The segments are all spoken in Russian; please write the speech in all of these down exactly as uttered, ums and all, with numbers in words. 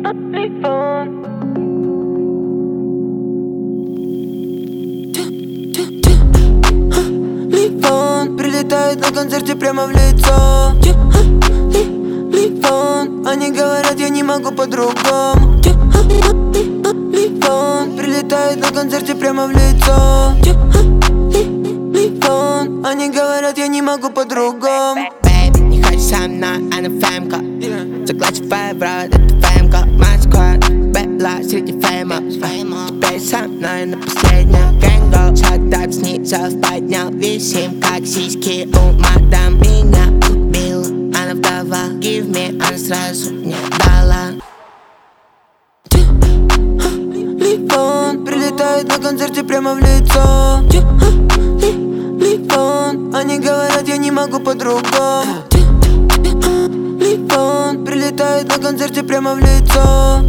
Ливон прилетает на концерте прямо в лицо. Ливон, они говорят, я не могу по-другому. Ливон прилетает на концерте прямо в лицо. Ливон, они говорят, я не могу по-другому. Baby, не хочешь со мной, а на фэмка. Заклачивай в рот, это фэмка. My squad, бэла среди фэймов. Теперь со мной на последнем гэнго. Шатап снизу поднял, висим, как сиськи у мадам. Меня убила, она вдова. Give me, она сразу не дала. Ливон прилетает на концерте прямо в лицо. Ливон, они говорят, я не могу по-другому. Ливон прилетает на концерте прямо в лицо.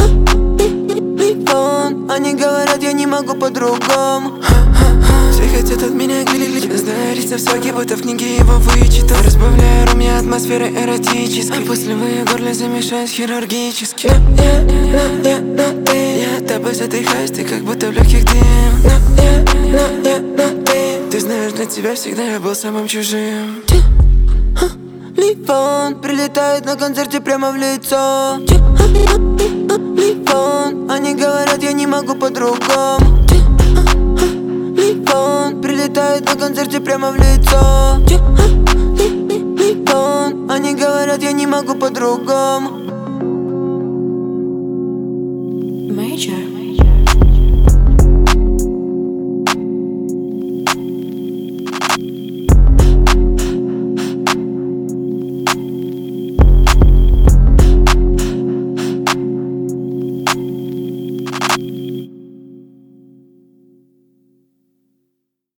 Ливон, они говорят, я не могу по-другому. Все хотят от меня глядеть, знаю лица в своей, будто в книге его вычитал. Разбавляю ром, я атмосферы эротической. А после в ее горле замешаюсь хирургически. Но я, но я, но ты, я тобой задыхаюсь, ты как будто в легких дым. Но я, но я, но ты, ты знаешь, для тебя всегда я был самым чужим. Ливон прилетает на концерте прямо в лицо. Ливон, они говорят, я не могу по-другому. Ливон прилетает на концерте прямо в лицо. Ливон, они говорят, я не могу по-другому. Major.